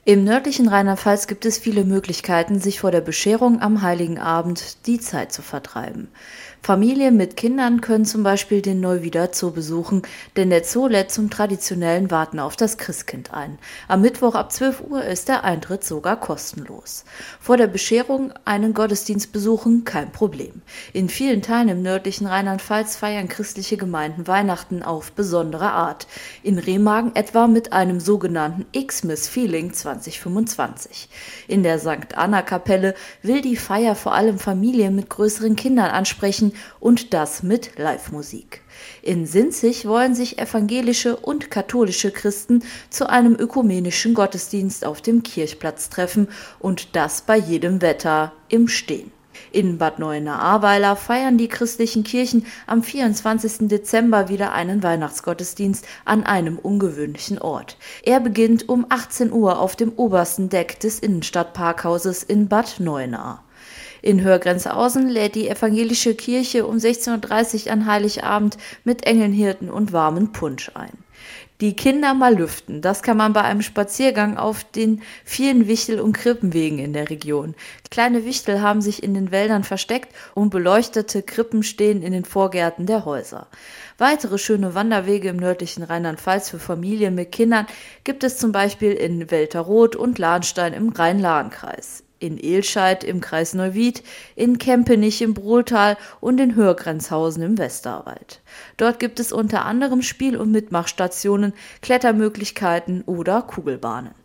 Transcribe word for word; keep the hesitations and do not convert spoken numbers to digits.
Im nördlichen Rheinland-Pfalz gibt es viele Möglichkeiten, sich vor der Bescherung am Heiligen Abend die Zeit zu vertreiben. Familien mit Kindern können zum Beispiel den Neuwieder Zoo besuchen, denn der Zoo lädt zum traditionellen Warten auf das Christkind ein. Am Mittwoch ab zwölf Uhr ist der Eintritt sogar kostenlos. Vor der Bescherung einen Gottesdienst besuchen, kein Problem. In vielen Teilen im nördlichen Rheinland-Pfalz feiern christliche Gemeinden Weihnachten auf besondere Art. In Remagen etwa mit einem sogenannten Xmas Feeling zwanzig fünfundzwanzig. In der Sankt Anna Kapelle will die Feier vor allem Familien mit größeren Kindern ansprechen und das mit Live-Musik. In Sinzig wollen sich evangelische und katholische Christen zu einem ökumenischen Gottesdienst auf dem Kirchplatz treffen und das bei jedem Wetter im Stehen. In Bad Neuenahr-Ahrweiler feiern die christlichen Kirchen am vierundzwanzigsten Dezember wieder einen Weihnachtsgottesdienst an einem ungewöhnlichen Ort. Er beginnt um achtzehn Uhr auf dem obersten Deck des Innenstadtparkhauses in Bad Neuenahr. In Hörgrenzhausen lädt die evangelische Kirche um sechzehn Uhr dreißig an Heiligabend mit Engelnhirten und warmen Punsch ein. Die Kinder mal lüften, das kann man bei einem Spaziergang auf den vielen Wichtel- und Krippenwegen in der Region. Kleine Wichtel haben sich in den Wäldern versteckt und beleuchtete Krippen stehen in den Vorgärten der Häuser. Weitere schöne Wanderwege im nördlichen Rheinland-Pfalz für Familien mit Kindern gibt es zum Beispiel in Welterroth und Lahnstein im Rhein-Lahn-Kreis, in Elscheid im Kreis Neuwied, in Kempenich im Brohltal und in Hörgrenzhausen im Westerwald. Dort gibt es unter anderem Spiel- und Mitmachstationen, Klettermöglichkeiten oder Kugelbahnen.